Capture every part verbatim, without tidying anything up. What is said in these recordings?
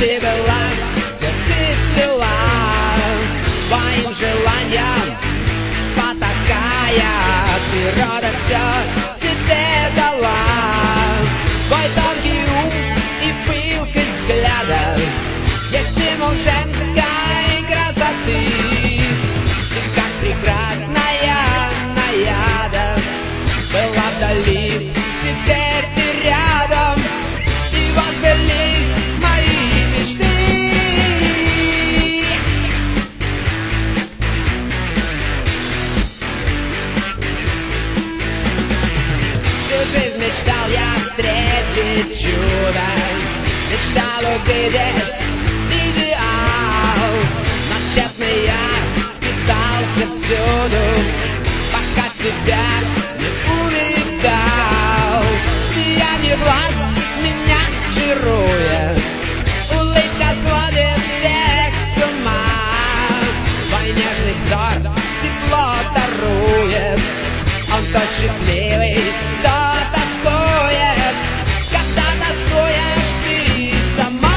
ты была, где ты цела, твоим желаниям потакая, природа все тебе дала. Твой тонкий ум и пылкость взгляда есть символ женской красоты. Ты как прекрасная наяда была вдали, теперь ты рядом, и возбылись мои мечты. Всю жизнь мечтал я встретить чудо, мечтал увидеть идеал, но тщетно я скитался всюду, пока тебя не увидал. Сияние глаз меня чарует, улыбка сводит всех с ума. Твой нежный взор тепло дарует, он то счастливый, то тоскует, когда тоскуешь ты сама.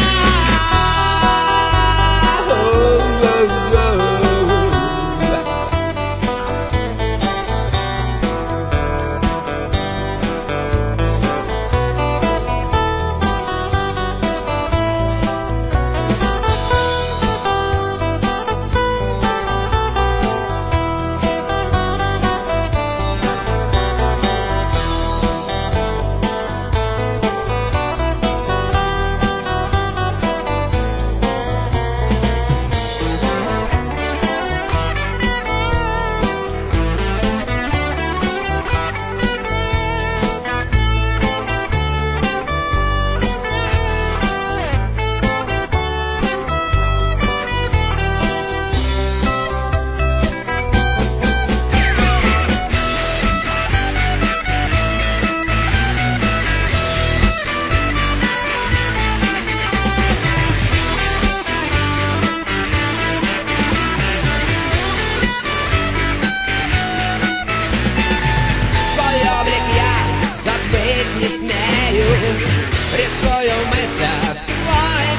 Рисую в мыслях твой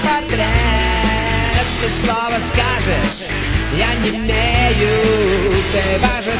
портрет. Ты слово скажешь, я не имею, ты важен.